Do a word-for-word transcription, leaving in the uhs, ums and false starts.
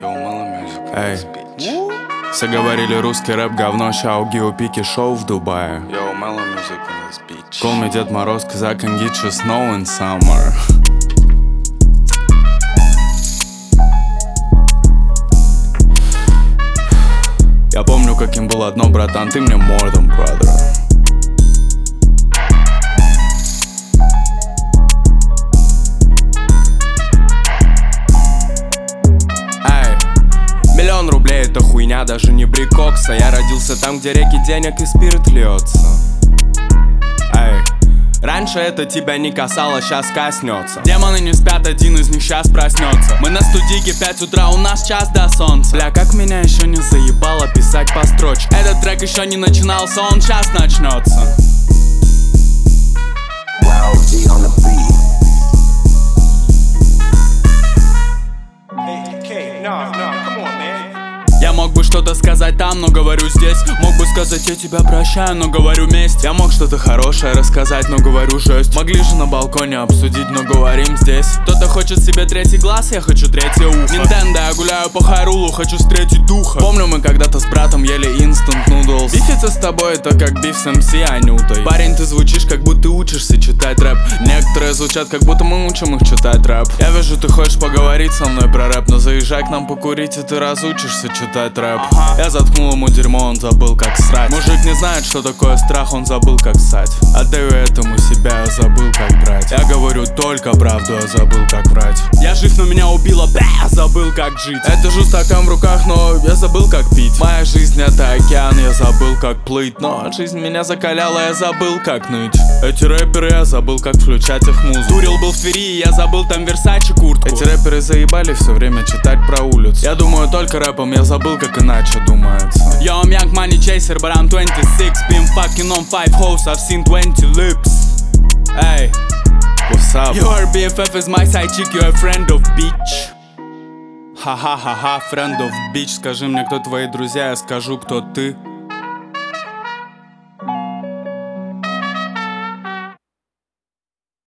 Эй, все говорили русский рэп говно, ща у Геопики шоу в Дубае. Call me Дед Мороз, cause I can get you snow in summer. Я помню, каким был одно, братан, ты мне more than brother. Миллион рублей это хуйня, даже не брикокса. Я родился там, где реки денег и спирт льется. Эй, раньше это тебя не касалось, сейчас коснется. Демоны не спят, один из них сейчас проснется. Мы на студийке, пять утра, у нас час до солнца. Бля, как меня еще не заебало писать по строчке. Этот трек еще не начинался, он сейчас начнется. Я мог бы что-то сказать там, но говорю здесь. Мог бы сказать я тебя прощаю, но говорю месть. Я мог что-то хорошее рассказать, но говорю жесть. Могли же на балконе обсудить, но говорим здесь. Кто-то хочет себе третий глаз, я хочу третье ухо. Нинтендо, я гуляю по Хайрулу, хочу встретить духа. Помню, мы когда-то с братом ели instant noodles. Бифиться с тобой это как биф с эм си Анютой. Парень, ты звучишь, как будто учишься читать рэп. Некоторые звучат, как будто мы учим их читать рэп. Я вижу, ты хочешь поговорить со мной про рэп, но заезжай к нам покурить, и ты разучишься читать рэп. Ага. Я заткнул ему дерьмо, он забыл как срать. Мужик не знает, что такое страх, он забыл как ссать. Отдаю этому себя, я забыл как брать. Я говорю только правду, я забыл как врать. Я жив, но меня убило, бля, я забыл как жить. Я держу стакан в руках, но я забыл как пить. Моя жизнь это океан, я забыл как плыть. Но жизнь меня закаляла, я забыл как ныть. Эти рэперы, я забыл как включать их музыку. Турил был в Твери, я забыл там Версачи куртку. Эти рэперы заебали все время читать про улицу. Я думаю только рэпом, я забыл как иначе думается. Yo, I'm young money chaser, but I'm twenty-six. Been fucking on five hoes, I've seen twenty lips. Hey, what's up? Your би эф эф is my side chick, you're a friend of bitch. Ха-ха-ха-ха, friend of bitch. Скажи мне, кто твои друзья, я скажу, кто ты.